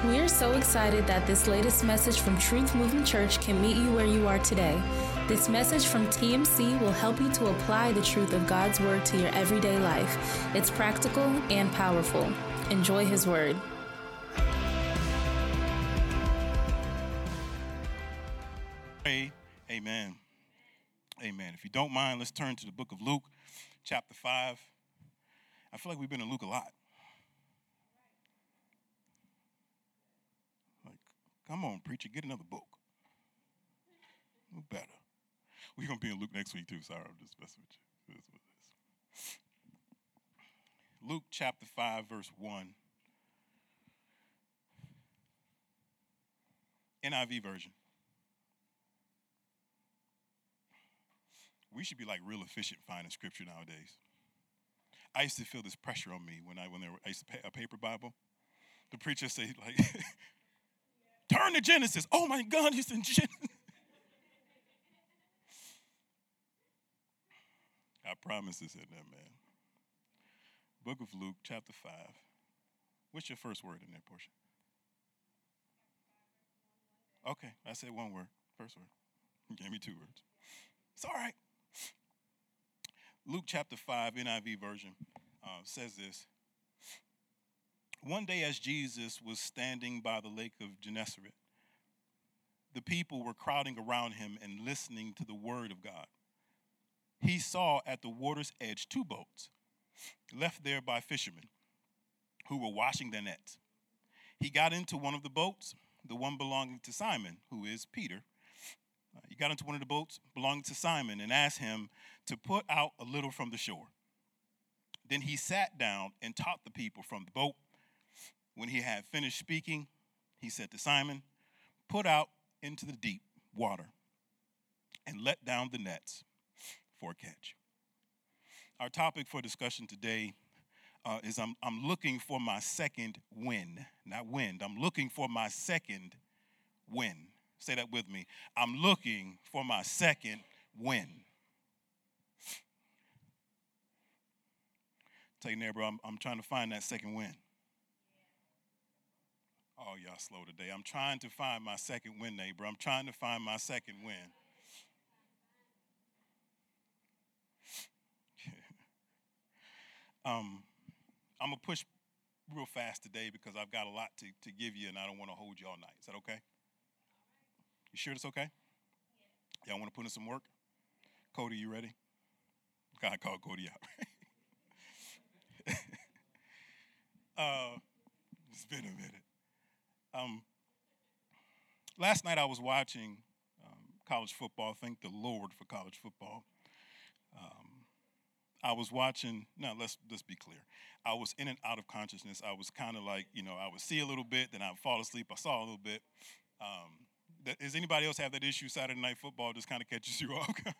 We are so excited that this latest message from Truth Movement Church can meet you where you are today. This message from TMC will help you to apply the truth of God's Word to your everyday life. It's practical and powerful. Enjoy His Word. Amen. Amen. If you don't mind, let's turn to the book of Luke, chapter 5. I feel like we've been in Luke a lot. Come on, preacher, get another book. No better. We're going to be in Luke next week, too. Sorry, I'm just messing with you. Luke chapter 5, verse 1. NIV version. We should be like real efficient finding scripture nowadays. I used to feel this pressure on me when I used to pay a paper Bible. The preacher say like, turn to Genesis. Oh my God, he's in Genesis. I promise it's in there, man. Book of Luke, chapter 5. What's your first word in that portion? Okay, I said one word. First word. You gave me two words. It's all right. Luke chapter 5, NIV version, says this. One day as Jesus was standing by the lake of Gennesaret, the people were crowding around him and listening to the word of God. He saw at the water's edge two boats, left there by fishermen who were washing their nets. He got into one of the boats, the one belonging to Simon, who is Peter. He got into one of the boats belonging to Simon and asked him to put out a little from the shore. Then he sat down and taught the people from the boat. When he had finished speaking, he said to Simon, put out into the deep water and let down the nets for a catch. Our topic for discussion today is I'm looking for my second win. Not wind. I'm looking for my second win. Say that with me. I'm looking for my second win. Tell your neighbor, I'm trying to find that second win. Oh, y'all slow today. I'm trying to find my second win, neighbor. I'm trying to find my second win. I'm going to push real fast today because I've got a lot to give you, and I don't want to hold you all night. Is that okay? You sure it's okay? Y'all want to put in some work? Cody, you ready? God called Cody out. It's been a minute. Last night I was watching college football. Thank the Lord for college football. I was watching, let's be clear. I was in and out of consciousness. I was kind of like, I would see a little bit, then I'd fall asleep. I saw a little bit. Does anybody else have that issue? Saturday night football just kind of catches you off guard.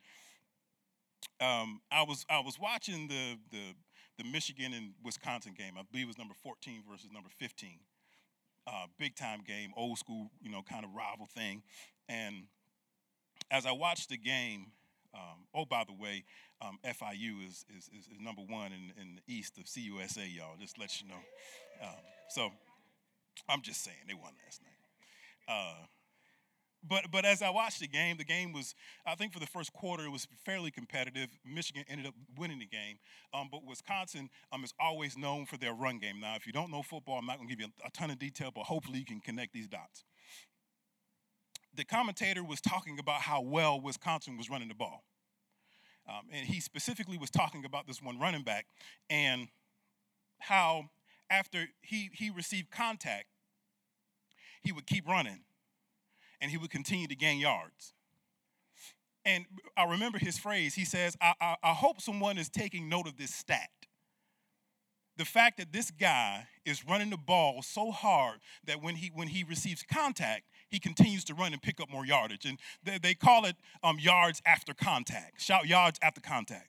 I was watching the Michigan and Wisconsin game. I believe it was number 14 versus number 15. Big time game, old school, kind of rival thing. And as I watched the game, by the way, FIU is number one in the east of CUSA, y'all. Just let you know. So I'm just saying they won last night. But as I watched the game was, I think for the first quarter, it was fairly competitive. Michigan ended up winning the game. But Wisconsin is always known for their run game. Now, if you don't know football, I'm not going to give you a ton of detail, but hopefully you can connect these dots. The commentator was talking about how well Wisconsin was running the ball. And he specifically was talking about this one running back and how after he received contact, he would keep running. And he would continue to gain yards. And I remember his phrase. He says, I hope someone is taking note of this stat. The fact that this guy is running the ball so hard that when he receives contact, he continues to run and pick up more yardage. And they call it yards after contact. Shout yards after contact.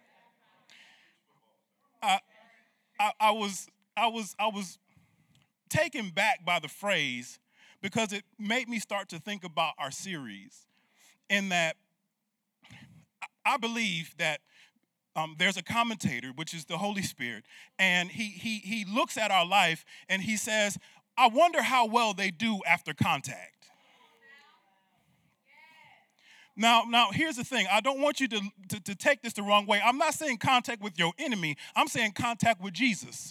I was taken back by the phrase because it made me start to think about our series in that I believe that there's a commentator, which is the Holy Spirit, and he looks at our life and he says, I wonder how well they do after contact. Now, here's the thing. I don't want you to take this the wrong way. I'm not saying contact with your enemy. I'm saying contact with Jesus.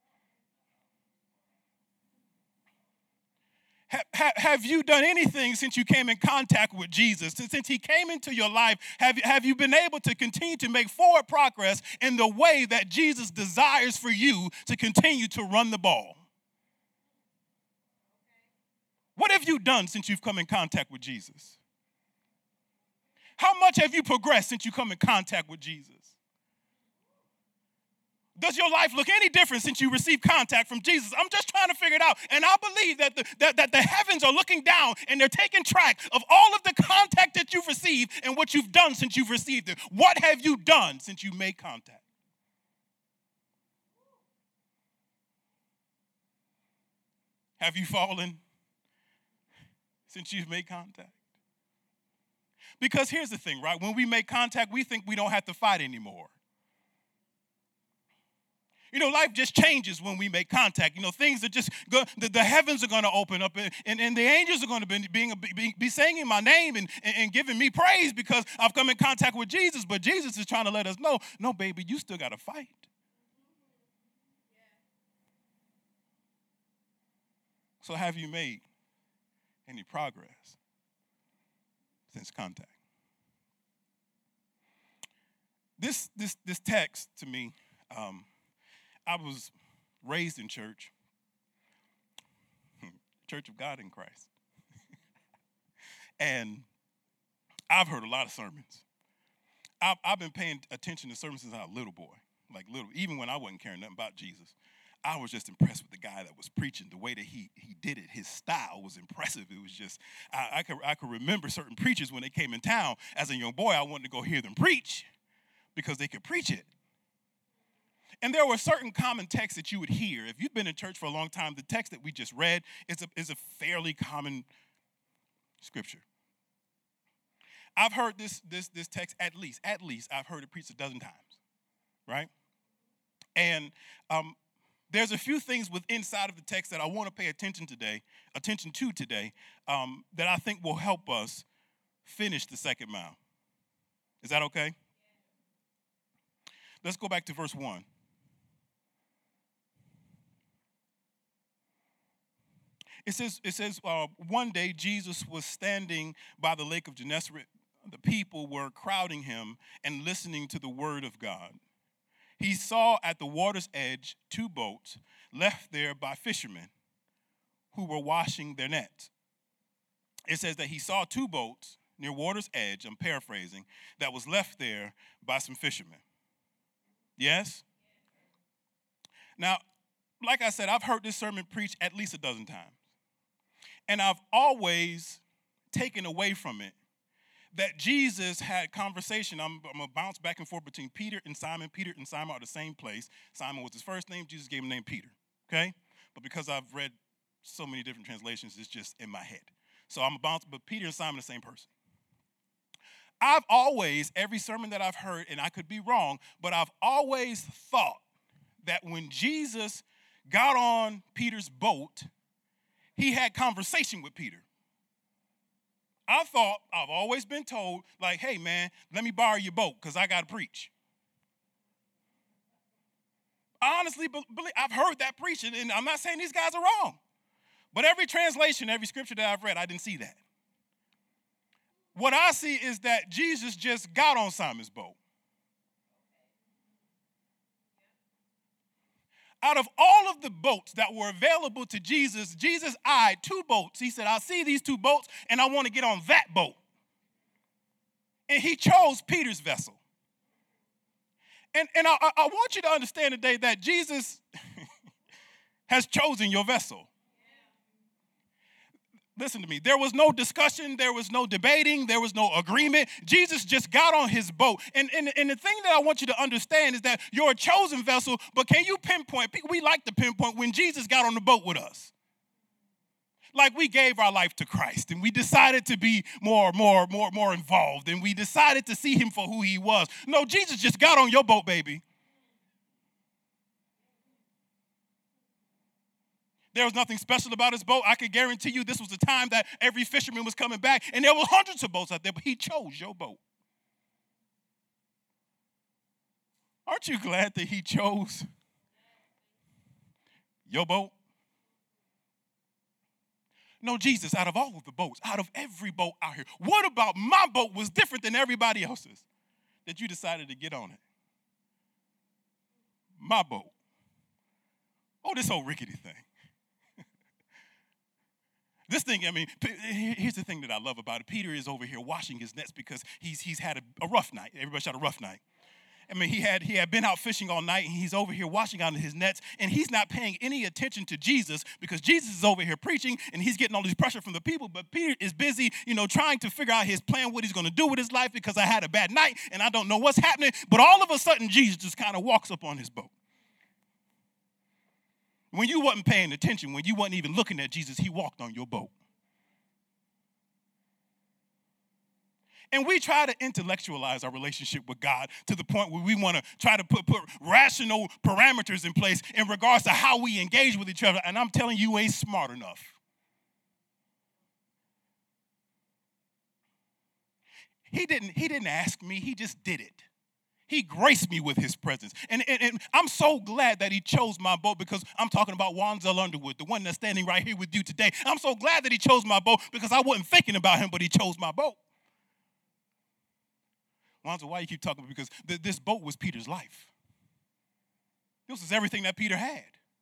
Have you done anything since you came in contact with Jesus? Since he came into your life, have you been able to continue to make forward progress in the way that Jesus desires for you to continue to run the ball? What have you done since you've come in contact with Jesus? How much have you progressed since you come in contact with Jesus? Does your life look any different since you received contact from Jesus? I'm just trying to figure it out. And I believe that the heavens are looking down and they're taking track of all of the contact that you've received and what you've done since you've received it. What have you done since you made contact? Have you fallen since you've made contact? Because here's the thing, right? When we make contact, we think we don't have to fight anymore. You know, life just changes when we make contact. You know, things are just, the heavens are going to open up and the angels are going to be singing my name and giving me praise because I've come in contact with Jesus. But Jesus is trying to let us know, no, baby, you still got to fight. So have you made any progress since contact? This text to me, I was raised in church, Church of God in Christ. And I've heard a lot of sermons. I've been paying attention to sermons since I was a little boy, even when I wasn't caring nothing about Jesus. I was just impressed with the guy that was preaching, the way that he did it. His style was impressive. It was just, I could remember certain preachers when they came in town. As a young boy, I wanted to go hear them preach because they could preach it. And there were certain common texts that you would hear. If you've been in church for a long time, the text that we just read is a fairly common scripture. I've heard this text at least I've heard it preached a dozen times, right? And there's a few things inside of the text that I want to pay attention to today that I think will help us finish the second mile. Is that okay? Let's go back to verse 1. It says one day Jesus was standing by the lake of Gennesaret. The people were crowding him and listening to the word of God. He saw at the water's edge 2 boats left there by fishermen who were washing their nets. It says that he saw 2 boats near water's edge, I'm paraphrasing, that was left there by some fishermen. Yes? Now, like I said, I've heard this sermon preached at least a dozen times. And I've always taken away from it that Jesus had conversation. I'm going to bounce back and forth between Peter and Simon. Peter and Simon are the same place. Simon was his first name. Jesus gave him the name Peter, okay? But because I've read so many different translations, it's just in my head. So I'm about to, but Peter and Simon are the same person. I've always, every sermon that I've heard, and I could be wrong, but I've always thought that when Jesus got on Peter's boat, he had conversation with Peter. I've always been told, like, hey, man, let me borrow your boat because I got to preach. I honestly believe, I've heard that preaching, and I'm not saying these guys are wrong. But every translation, every scripture that I've read, I didn't see that. What I see is that Jesus just got on Simon's boat. Out of all of the boats that were available to Jesus, Jesus eyed 2 boats. He said, I see these 2 boats, and I want to get on that boat. And he chose Peter's vessel. And I want you to understand today that Jesus has chosen your vessel. Listen to me. There was no discussion. There was no debating. There was no agreement. Jesus just got on his boat. And the thing that I want you to understand is that you're a chosen vessel, but can you pinpoint? We like to pinpoint when Jesus got on the boat with us. Like we gave our life to Christ and we decided to be more involved and we decided to see him for who he was. No, Jesus just got on your boat, baby. There was nothing special about his boat. I can guarantee you this was the time that every fisherman was coming back, and there were hundreds of boats out there, but he chose your boat. Aren't you glad that he chose your boat? No, Jesus, out of all of the boats, out of every boat out here, what about my boat was different than everybody else's that you decided to get on it? My boat. Oh, this old rickety thing. This thing, I mean, here's the thing that I love about it. Peter is over here washing his nets because he's had a rough night. Everybody's had a rough night. I mean, he had been out fishing all night, and he's over here washing out his nets, and he's not paying any attention to Jesus because Jesus is over here preaching, and he's getting all this pressure from the people, but Peter is busy, trying to figure out his plan, what he's going to do with his life because I had a bad night, and I don't know what's happening, but all of a sudden, Jesus just kind of walks up on his boat. When you wasn't paying attention, when you wasn't even looking at Jesus, he walked on your boat. And we try to intellectualize our relationship with God to the point where we want to try to put rational parameters in place in regards to how we engage with each other. And I'm telling you, ain't smart enough. He didn't ask me. He just did it. He graced me with his presence. And I'm so glad that he chose my boat because I'm talking about Wanzel Underwood, the one that's standing right here with you today. I'm so glad that he chose my boat because I wasn't thinking about him, but he chose my boat. Wanzel, why you keep talking? Because this boat was Peter's life. This was everything that Peter had.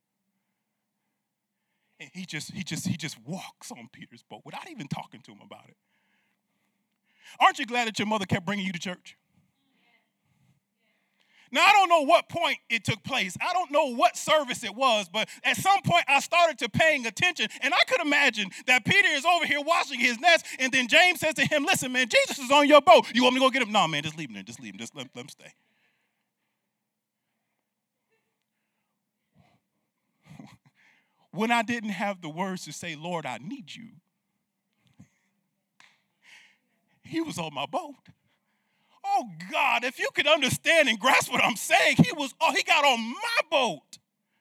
And he just walks on Peter's boat without even talking to him about it. Aren't you glad that your mother kept bringing you to church? Now, I don't know what point it took place. I don't know what service it was, but at some point I started to paying attention, and I could imagine that Peter is over here washing his nets, and then James says to him, listen, man, Jesus is on your boat. You want me to go get him? No, man, just leave him there. Just leave him. Just let him stay. When I didn't have the words to say, Lord, I need you, he was on my boat. Oh, God, if you could understand and grasp what I'm saying, he got on my boat.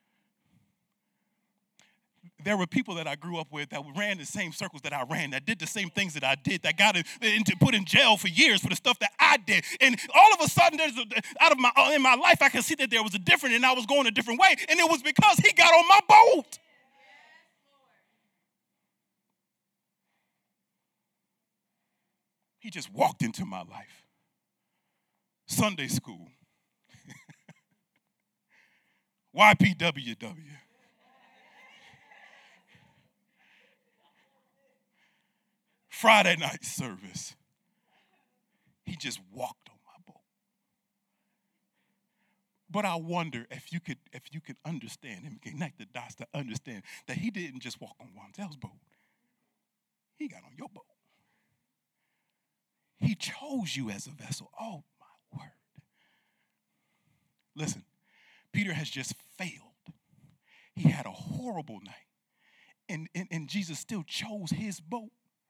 There were people that I grew up with that ran the same circles that I ran, that did the same things that I did, that got put in jail for years for the stuff that I did. And all of a sudden, in my life, I could see that there was a different, and I was going a different way. And it was because he got on my boat. He just walked into my life. Sunday school, YPWW, Friday night service. He just walked on my boat. But I wonder if you could understand and connect the dots to understand that he didn't just walk on Wanzel's boat. He got on your boat. He chose you as a vessel. Oh, my word. Listen, Peter has just failed. He had a horrible night. And Jesus still chose his boat.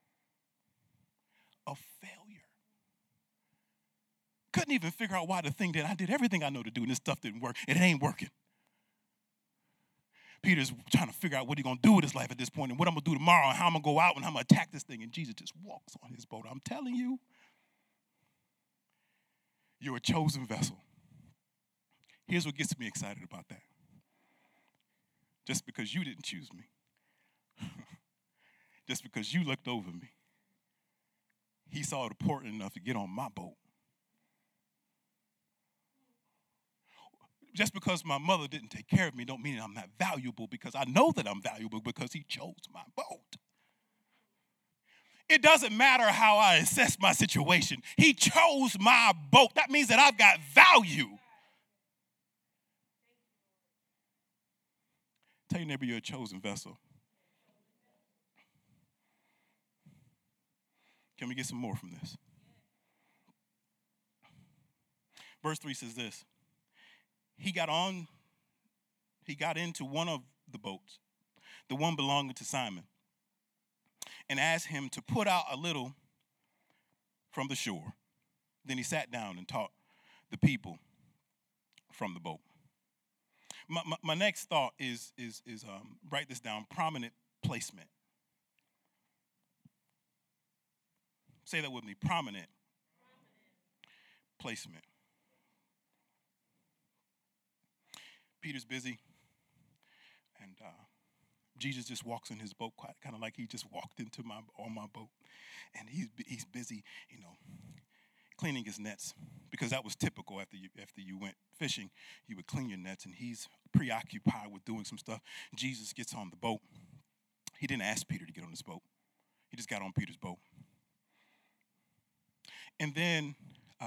A failure. Couldn't even figure out why the thing that I did everything I know to do and this stuff didn't work. And it ain't working. Peter's trying to figure out what he's going to do with his life at this point and what I'm going to do tomorrow and how I'm going to go out and how I'm going to attack this thing. And Jesus just walks on his boat. I'm telling you, you're a chosen vessel. Here's what gets me excited about that. Just because you didn't choose me, just because you looked over me, he saw it important enough to get on my boat. Just because my mother didn't take care of me don't mean I'm not valuable, because I know that I'm valuable because he chose my boat. It doesn't matter how I assess my situation. He chose my boat. That means that I've got value. Tell your neighbor you're a chosen vessel. Can we get some more from this? Verse 3 says this. He got into one of the boats, the one belonging to Simon, and asked him to put out a little from the shore. Then he sat down and taught the people from the boat. My next thought is write this down, prominent placement. Say that with me, prominent placement. Peter's busy, and Jesus just walks in his boat, kind of like he just walked on my boat, and he's busy, cleaning his nets, because that was typical after you went fishing. You would clean your nets, and he's preoccupied with doing some stuff. Jesus gets on the boat. He didn't ask Peter to get on this boat. He just got on Peter's boat. And then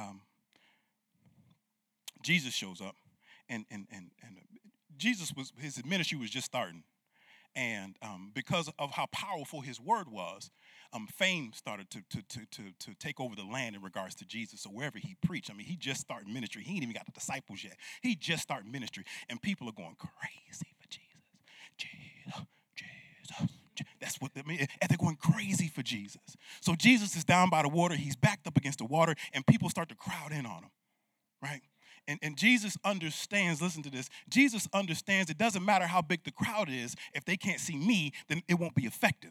Jesus shows up, and Jesus his ministry was just starting. And because of how powerful his word was, fame started to take over the land in regards to Jesus. So wherever he preached, he just started ministry. He ain't even got the disciples yet. He just started ministry, and people are going crazy for Jesus. Jesus. That's what and they're going crazy for Jesus. So Jesus is down by the water. He's backed up against the water, and people start to crowd in on him, right? And Jesus understands, listen to this, Jesus understands it doesn't matter how big the crowd is. If they can't see me, then it won't be effective.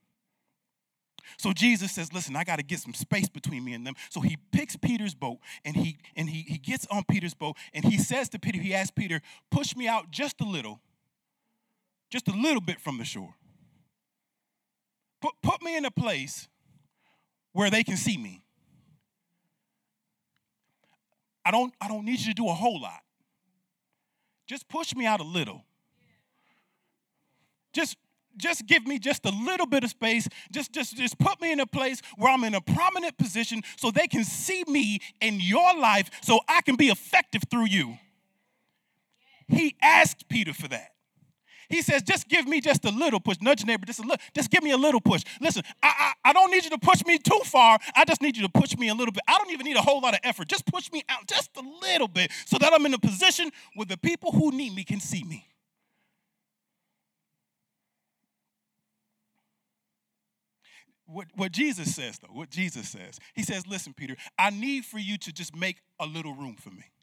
So Jesus says, listen, I got to get some space between me and them. So he picks Peter's boat, and he gets on Peter's boat, and he says to Peter, he asks Peter, push me out just a little bit from the shore. Put me in a place where they can see me. I don't need you to do a whole lot. Just push me out a little. Just give me just a little bit of space. Just put me in a place where I'm in a prominent position so they can see me in your life so I can be effective through you. He asked Peter for that. He says, just give me just a little push. Nudge your neighbor, just give me a little push. Listen, I don't need you to push me too far. I just need you to push me a little bit. I don't even need a whole lot of effort. Just push me out just a little bit so that I'm in a position where the people who need me can see me. What Jesus says, he says, listen, Peter, I need for you to just make a little room for me.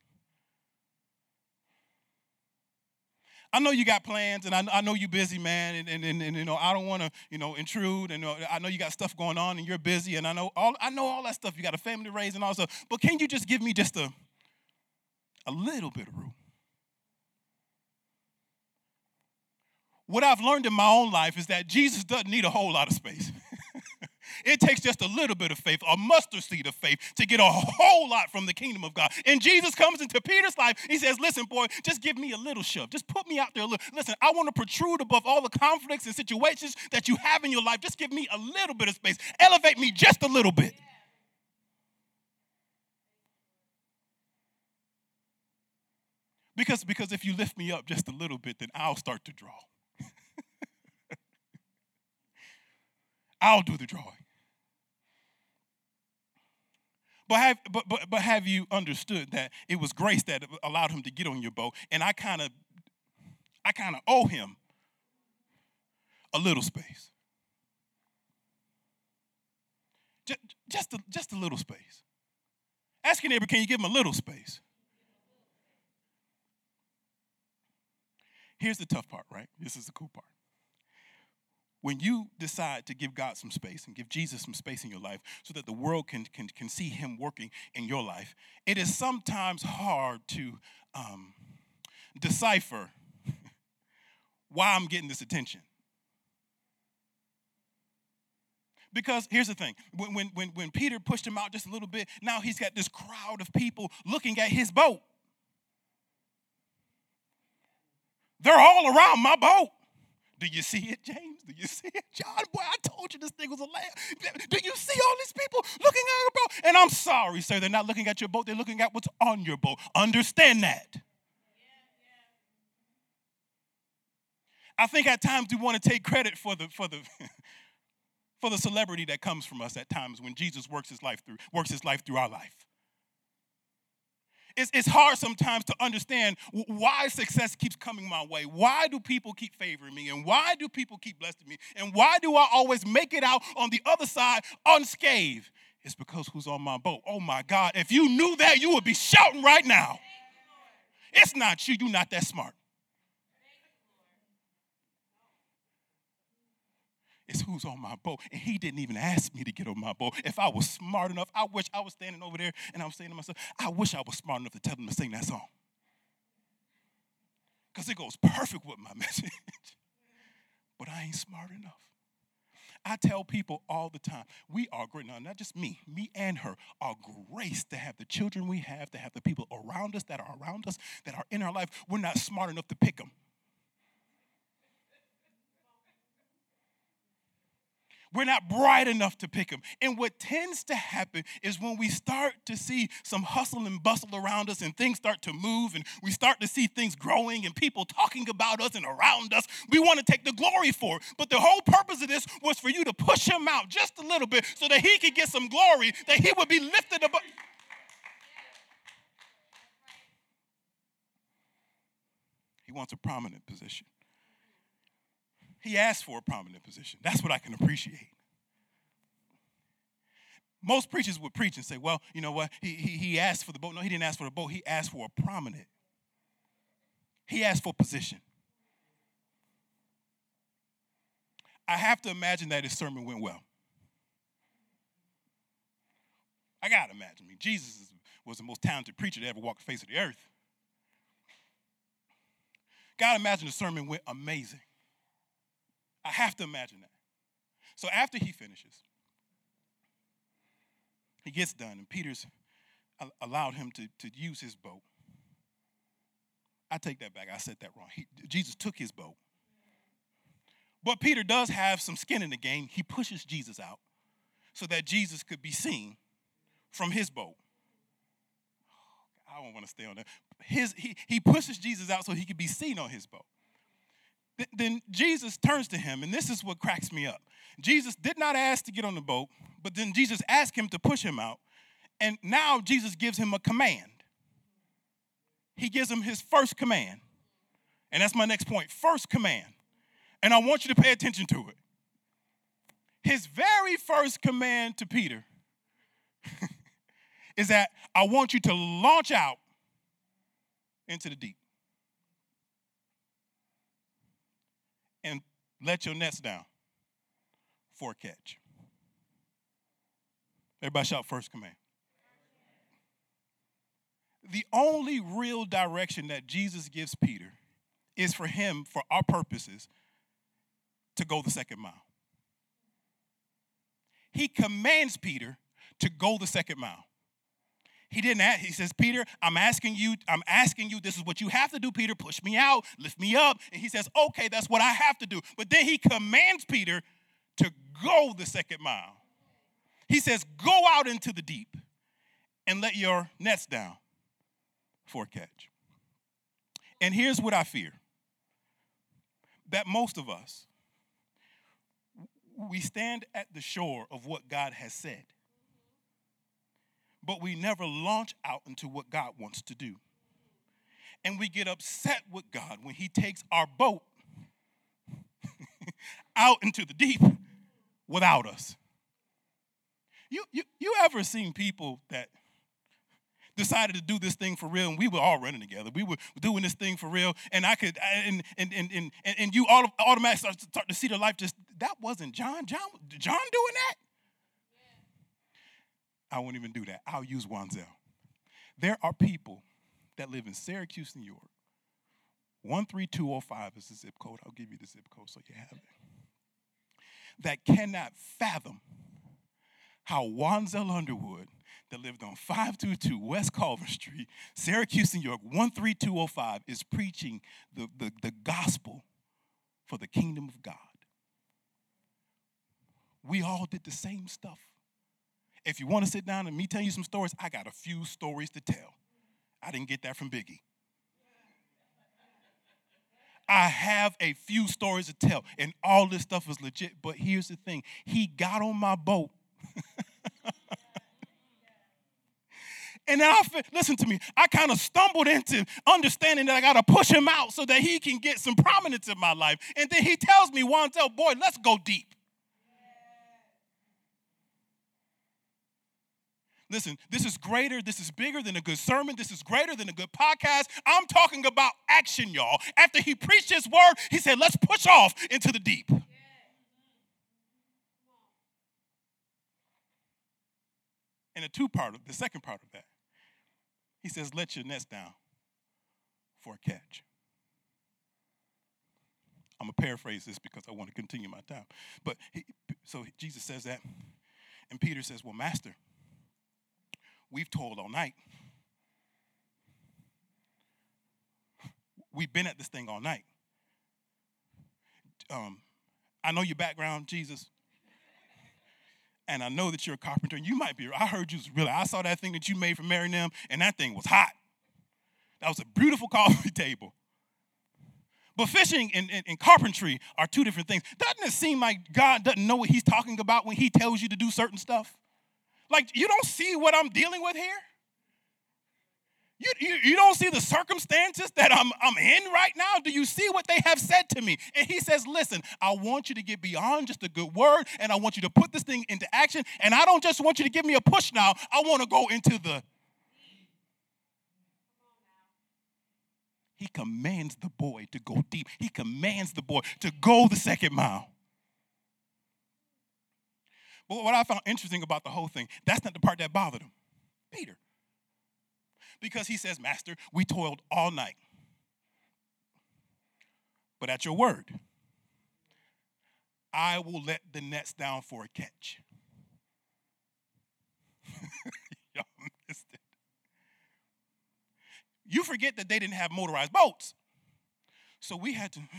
I know you got plans, and I know you're busy, man, and I don't want to, intrude, and I know you got stuff going on, and you're busy, and I know all that stuff. You got a family to raise and all that stuff, but can you just give me just a little bit of room? What I've learned in my own life is that Jesus doesn't need a whole lot of space. It takes just a little bit of faith, a mustard seed of faith, to get a whole lot from the kingdom of God. And Jesus comes into Peter's life. He says, listen, boy, just give me a little shove. Just put me out there a little. Listen, I want to protrude above all the conflicts and situations that you have in your life. Just give me a little bit of space. Elevate me just a little bit. Because if you lift me up just a little bit, then I'll start to draw. I'll do the drawing. But have you understood that it was grace that allowed him to get on your boat, and I kind of owe him a little space. Just a little space. Ask your neighbor, can you give him a little space? Here's the tough part, right? This is the cool part. When you decide to give God some space and give Jesus some space in your life so that the world can see him working in your life, it is sometimes hard to decipher why I'm getting this attention. Because here's the thing, when Peter pushed him out just a little bit, now he's got this crowd of people looking at his boat. They're all around my boat. Do you see it, James? Do you see it, John? Boy, I told you this thing was a lamb. Do you see all these people looking at your boat? And I'm sorry, sir, they're not looking at your boat. They're looking at what's on your boat. Understand that. I think at times we want to take credit for the celebrity that comes from us at times when Jesus works his life through our life. It's hard sometimes to understand why success keeps coming my way. Why do people keep favoring me? And why do people keep blessing me? And why do I always make it out on the other side unscathed? It's because who's on my boat? Oh, my God. If you knew that, you would be shouting right now. It's not you. You're not that smart. is who's on my boat. And he didn't even ask me to get on my boat. If I was smart enough, I wish I was standing over there and I was saying to myself, I wish I was smart enough to tell him to sing that song. Because it goes perfect with my message. But I ain't smart enough. I tell people all the time, we are great. Now, not just me and her are graced to have the children we have, to have the people around us, that are in our life. We're not smart enough to pick them. We're not bright enough to pick them. And what tends to happen is when we start to see some hustle and bustle around us and things start to move and we start to see things growing and people talking about us and around us, we want to take the glory for it. But the whole purpose of this was for you to push him out just a little bit so that he could get some glory, that he would be lifted above. He wants a prominent position. He asked for a prominent position. That's what I can appreciate. Most preachers would preach and say, well, you know what? He asked for the boat. No, he didn't ask for the boat. He asked for a prominent. He asked for position. I have to imagine that his sermon went well. I got to imagine. Jesus was the most talented preacher to ever walk the face of the earth. Got to imagine the sermon went amazing. I have to imagine that. So after he finishes, he gets done, and Peter's allowed him to use his boat. I take that back. I said that wrong. Jesus took his boat. But Peter does have some skin in the game. He pushes Jesus out so that Jesus could be seen from his boat. I don't want to stay on that. He pushes Jesus out so he could be seen on his boat. Then Jesus turns to him, and this is what cracks me up. Jesus did not ask to get on the boat, but then Jesus asked him to push him out, and now Jesus gives him a command. He gives him his first command, and that's my next point, first command, and I want you to pay attention to it. His very first command to Peter is that I want you to launch out into the deep. And let your nets down for a catch. Everybody shout first command. The only real direction that Jesus gives Peter is for him, for our purposes, to go the second mile. He commands Peter to go the second mile. He didn't ask, he says, Peter, I'm asking you, this is what you have to do, Peter. Push me out, lift me up. And he says, okay, that's what I have to do. But then he commands Peter to go the second mile. He says, go out into the deep and let your nets down for a catch. And here's what I fear. That most of us, we stand at the shore of what God has said, but we never launch out into what God wants to do. And we get upset with God when he takes our boat out into the deep without us. You ever seen people that decided to do this thing for real, and we were all running together. We were doing this thing for real, and and you automatically start to see the life just, that wasn't John. John doing that? I won't even do that. I'll use Wanzel. There are people that live in Syracuse, New York. 13205 is the zip code. I'll give you the zip code so you have it. That cannot fathom how Wanzel Underwood, that lived on 522 West Culver Street, Syracuse, New York, 13205, is preaching the gospel for the kingdom of God. We all did the same stuff. If you want to sit down and me tell you some stories, I got a few stories to tell. I didn't get that from Biggie. I have a few stories to tell, and all this stuff is legit. But here's the thing. He got on my boat. And then listen to me, I kind of stumbled into understanding that I got to push him out so that he can get some prominence in my life. And then he tells me, Wanzel, boy, let's go deep. Listen, this is greater, this is bigger than a good sermon, this is greater than a good podcast. I'm talking about action, y'all. After he preached his word, he said, let's push off into the deep. And the second part of that, he says, let your nets down for a catch. I'm going to paraphrase this because I want to continue my time. But so Jesus says that, and Peter says, well, Master, we've toiled all night. We've been at this thing all night. I know your background, Jesus, and I know that you're a carpenter, and you might be, I heard you really, I saw that thing that you made for Mary and them, and that thing was hot. That was a beautiful coffee table. But fishing and carpentry are two different things. Doesn't it seem like God doesn't know what he's talking about when he tells you to do certain stuff? Like, you don't see what I'm dealing with here? You don't see the circumstances that I'm in right now? Do you see what they have said to me? And he says, listen, I want you to get beyond just a good word, and I want you to put this thing into action, and I don't just want you to give me a push now. I want to go into the... He commands the boy to go deep. He commands the boy to go the second mile. But what I found interesting about the whole thing, that's not the part that bothered him. Peter. Because he says, Master, we toiled all night. But at your word, I will let the nets down for a catch. Y'all missed it. You forget that they didn't have motorized boats. So we had to...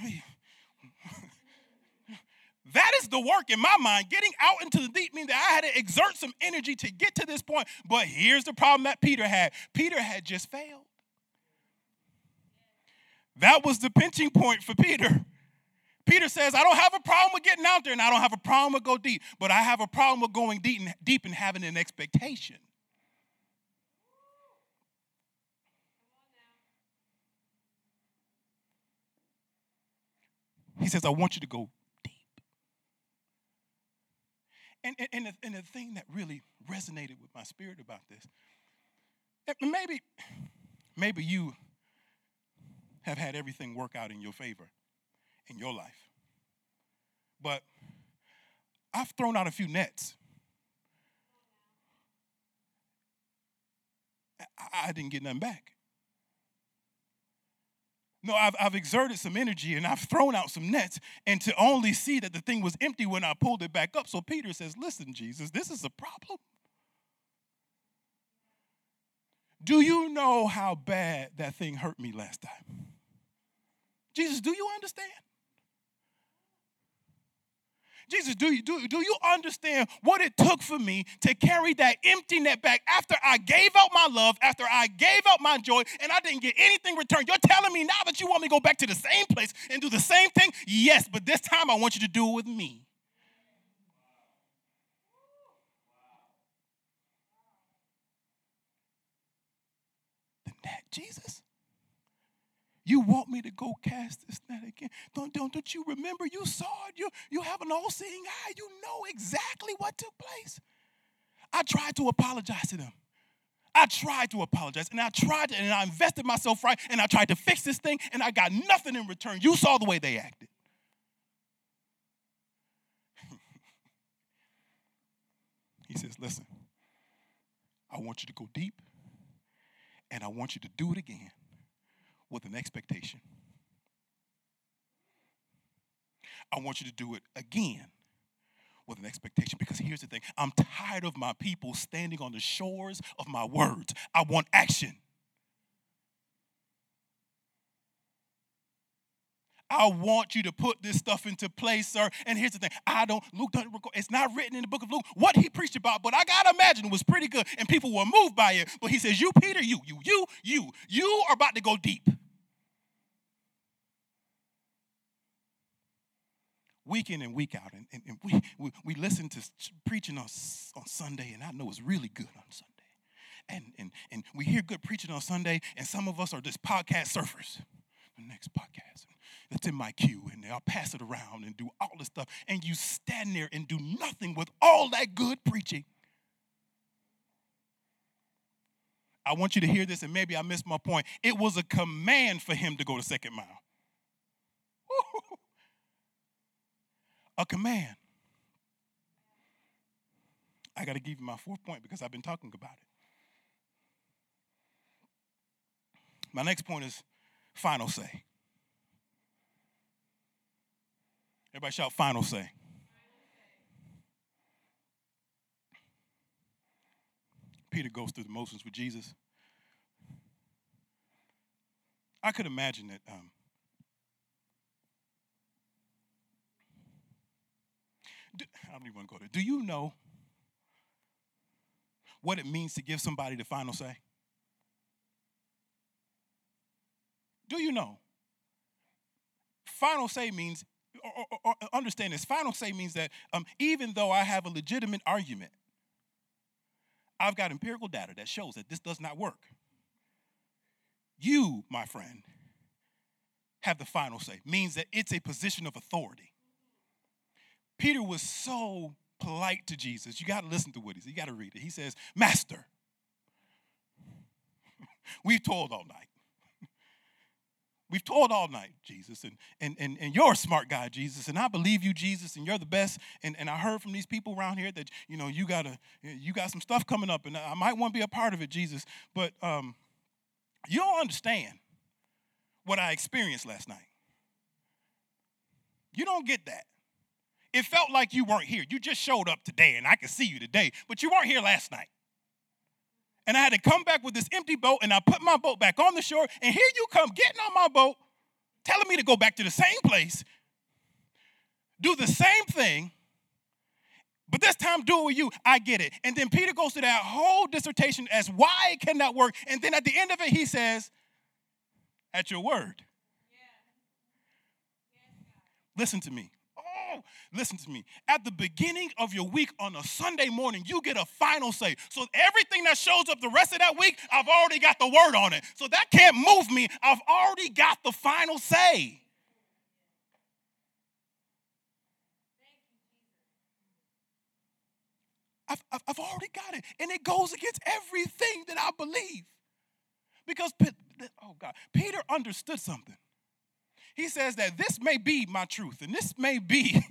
That is the work in my mind. Getting out into the deep means that I had to exert some energy to get to this point. But here's the problem that Peter had. Peter had just failed. That was the pinching point for Peter. Peter says, I don't have a problem with getting out there, and I don't have a problem with go deep, but I have a problem with going deep and having an expectation. He says, I want you to go deep. And the thing that really resonated with my spirit about this, maybe you have had everything work out in your favor in your life. But I've thrown out a few nets. I didn't get nothing back. No, I've exerted some energy and I've thrown out some nets, and to only see that the thing was empty when I pulled it back up. So Peter says, listen, Jesus, this is a problem. Do you know how bad that thing hurt me last time? Jesus, do you understand? Jesus, do you understand what it took for me to carry that empty net back after I gave out my love, after I gave out my joy, and I didn't get anything returned? You're telling me now that you want me to go back to the same place and do the same thing? Yes, but this time I want you to do it with me. The net, Jesus? You want me to go cast this net again? Don't you remember? You saw it. You have an all-seeing eye. You know exactly what took place. I tried to apologize to them. I tried to apologize, and I invested myself right, and I tried to fix this thing, and I got nothing in return. You saw the way they acted. He says, listen, I want you to go deep, and I want you to do it again with an expectation. I want you to do it again with an expectation, because here's the thing. I'm tired of my people standing on the shores of my words. I want action. I want you to put this stuff into place, sir. And here's the thing. Luke doesn't record. It's not written in the book of Luke what he preached about, but I got to imagine it was pretty good, and people were moved by it. But he says, you, Peter, you are about to go deep. Week in and week out, and we listen to preaching on Sunday, and I know it's really good on Sunday. And we hear good preaching on Sunday, and some of us are just podcast surfers. The next podcast that's in my queue, and I'll pass it around and do all this stuff, and you stand there and do nothing with all that good preaching. I want you to hear this, and maybe I missed my point. It was a command for him to go the second mile. A command. I got to give you my fourth point because I've been talking about it. My next point is final say. Everybody shout final say. Peter goes through the motions with Jesus. I could imagine that I don't even want to go there. Do you know what it means to give somebody the final say? Do you know? Final say means, or understand this, final say means that even though I have a legitimate argument, I've got empirical data that shows that this does not work. You, my friend, have the final say. Means that it's a position of authority. Peter was so polite to Jesus. You got to listen to what he said. You got to read it. He says, Master, we've toiled all night. We've toiled all night, Jesus, and you're a smart guy, Jesus, and I believe you, Jesus, and you're the best. And I heard from these people around here that, you got some stuff coming up, and I might want to be a part of it, Jesus. But you don't understand what I experienced last night. You don't get that. It felt like you weren't here. You just showed up today, and I could see you today, but you weren't here last night. And I had to come back with this empty boat, and I put my boat back on the shore, and here you come getting on my boat, telling me to go back to the same place, do the same thing, but this time do it with you. I get it. And then Peter goes to that whole dissertation as why it cannot work, and then at the end of it, he says, at your word. Listen to me. Listen to me. At the beginning of your week on a Sunday morning, you get a final say. So everything that shows up the rest of that week, I've already got the word on it. So that can't move me. I've already got the final say. I've already got it. And it goes against everything that I believe. Because, Peter understood something. He says that this may be my truth, and this may be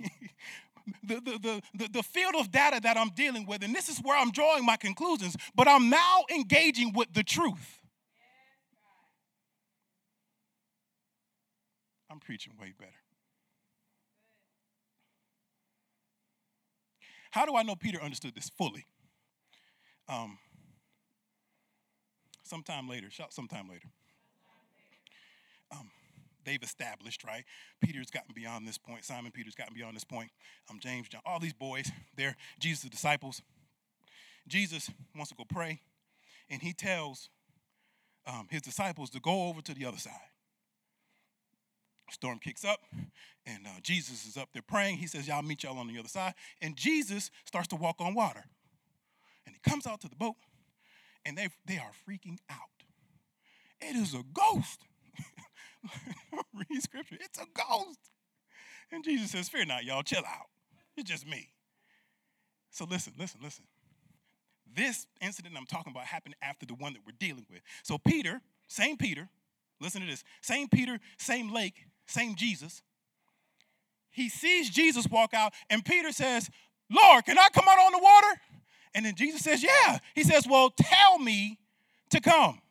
the field of data that I'm dealing with, and this is where I'm drawing my conclusions, but I'm now engaging with the truth. I'm preaching way better. How do I know Peter understood this fully? Sometime later. They've established, right? Peter's gotten beyond this point. Simon Peter's gotten beyond this point. James, John, all these boys, they're Jesus' disciples. Jesus wants to go pray, and he tells his disciples to go over to the other side. Storm kicks up, and Jesus is up there praying. He says, y'all meet y'all on the other side. And Jesus starts to walk on water. And he comes out to the boat, and they are freaking out. It is a ghost. Read scripture. It's a ghost. And Jesus says, fear not, y'all. Chill out. It's just me. So listen. This incident I'm talking about happened after the one that we're dealing with. So Peter, same Peter, listen to this. Same Peter, same lake, same Jesus. He sees Jesus walk out, and Peter says, Lord, can I come out on the water? And then Jesus says, yeah. He says, well, tell me to come.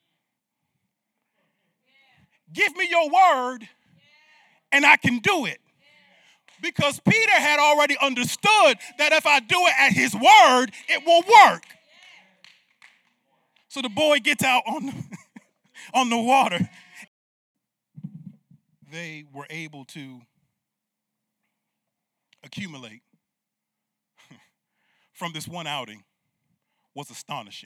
Give me your word, and I can do it. Because Peter had already understood that if I do it at his word, it will work. So the boy gets out on the water. They were able to accumulate from this one outing was astonishing.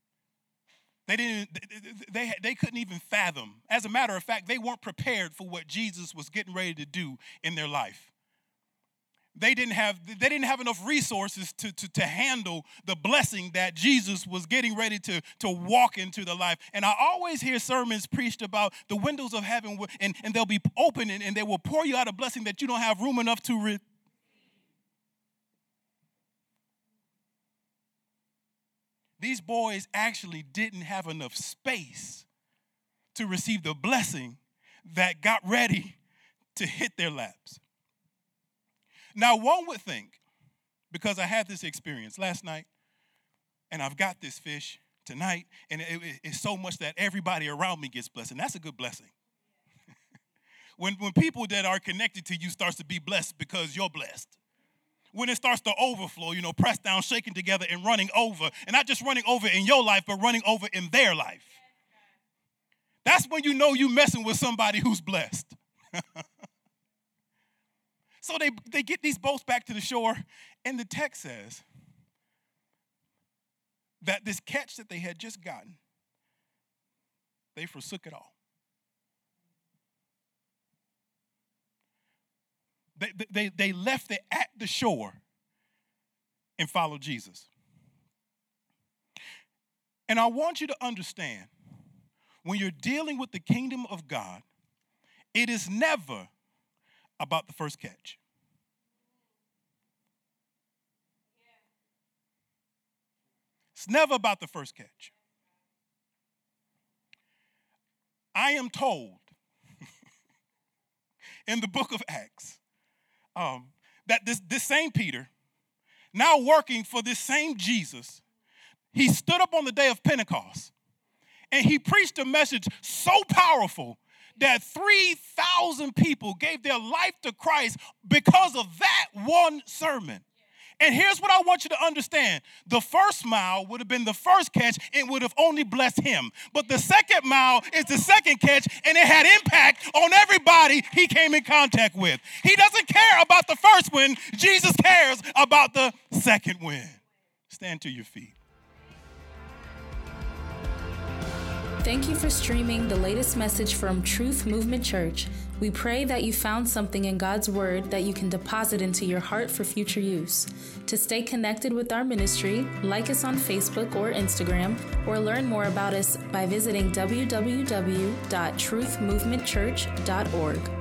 They couldn't even fathom. As a matter of fact, they weren't prepared for what Jesus was getting ready to do in their life. They didn't have enough resources to handle the blessing that Jesus was getting ready to walk into the life. And I always hear sermons preached about the windows of heaven, and they'll be open, and they will pour you out a blessing that you don't have room enough to receive. These boys actually didn't have enough space to receive the blessing that got ready to hit their laps. Now, one would think because I had this experience last night, and I've got this fish tonight, and it's so much that everybody around me gets blessed, and that's a good blessing. When people that are connected to you starts to be blessed because you're blessed. When it starts to overflow, pressed down, shaken together, and running over, and not just running over in your life, but running over in their life. That's when you know you're messing with somebody who's blessed. So they get these boats back to the shore, and the text says that this catch that they had just gotten, they forsook it all. They left it at the shore and followed Jesus. And I want you to understand, when you're dealing with the kingdom of God, it is never about the first catch. It's never about the first catch. I am told in the book of Acts that this same Peter, now working for this same Jesus, he stood up on the day of Pentecost and he preached a message so powerful that 3,000 people gave their life to Christ because of that one sermon. And here's what I want you to understand. The first mile would have been the first catch and would have only blessed him. But the second mile is the second catch, and it had impact on everybody he came in contact with. He doesn't care about the first win. Jesus cares about the second win. Stand to your feet. Thank you for streaming the latest message from Truth Movement Church. We pray that you found something in God's Word that you can deposit into your heart for future use. To stay connected with our ministry, like us on Facebook or Instagram, or learn more about us by visiting www.truthmovementchurch.org.